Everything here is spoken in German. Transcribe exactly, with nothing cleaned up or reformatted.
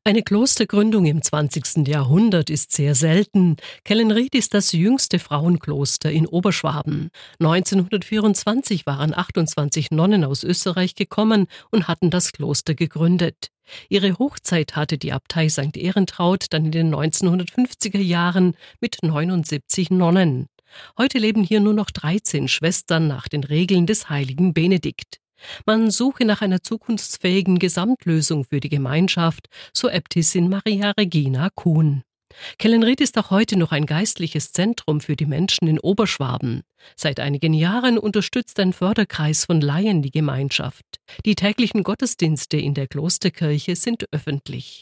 Eine Klostergründung im zwanzigsten Jahrhundert ist sehr selten. Kellenried ist das jüngste Frauenkloster in Oberschwaben. neunzehnhundertvierundzwanzig waren achtundzwanzig Nonnen aus Österreich gekommen und hatten das Kloster gegründet. Ihre Hochzeit hatte die Abtei Sankt Ehrentraut dann in den neunzehnhundertfünfziger Jahren mit neunundsiebzig Nonnen. Heute leben hier nur noch dreizehn Schwestern nach den Regeln des heiligen Benedikt. Man suche nach einer zukunftsfähigen Gesamtlösung für die Gemeinschaft, so Äbtissin Maria Regina Kuhn. Kellenried ist auch heute noch ein geistliches Zentrum für die Menschen in Oberschwaben. Seit einigen Jahren unterstützt ein Förderkreis von Laien die Gemeinschaft. Die täglichen Gottesdienste in der Klosterkirche sind öffentlich.